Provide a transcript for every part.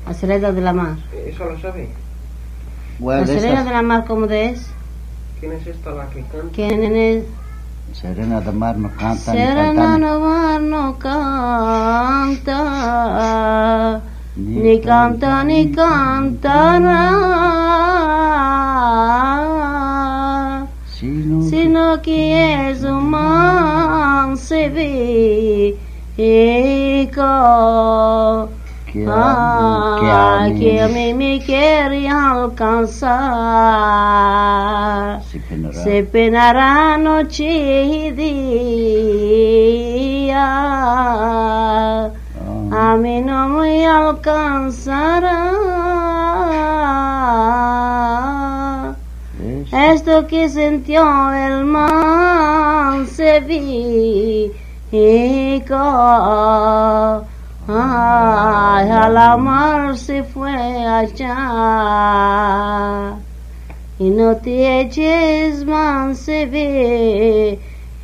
La Sirena de la Mar. ¿Eso lo sabe? La Sirena de la Mar, ¿cómo es? ¿Quién es esta la que canta? ¿Quién es? Serena de Mar no canta. Serena de Mar no canta, ni canta ni cantará, sino que es un mansevito que a mí me quiere alcanzar. Se penará noche y día, a mí no me alcanzará. Esto que sintió el mansevito, ay, a la mar se fue allá. Y no te eches mansevito,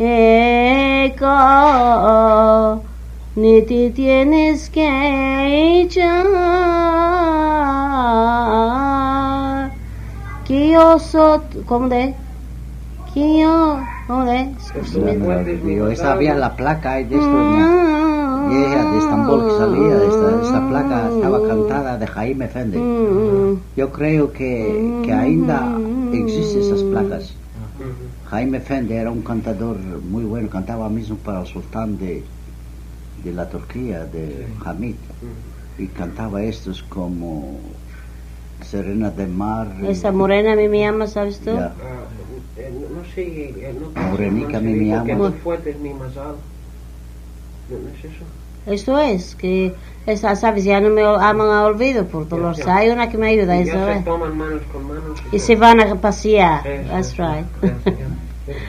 ni te tienes que echar. Que yo soy, ¿cómo de? Que yo, ¿cómo de? Yo sabía la placa de esto, vieja de Estambul que salía, esta placa estaba cantada de Jaime Efendi. Yo creo que ainda existen esas placas. Jaime Efendi era un cantador muy bueno, cantaba mismo para el sultán de la Turquía, de Hamid, y cantaba estos como Serena de Mar. Esa morena a mí me llama, ¿sabes tú? No sé, Morenica a mí me llama. Porque no fuertes ni más alto. ¿No es eso? Eso es, que esa, sabes, ya no me aman a olvido por dolor. Hay una que me ayuda, y eso ya es. se toman manos con manos. Y se van a pasear. Eso, That's right. Eso.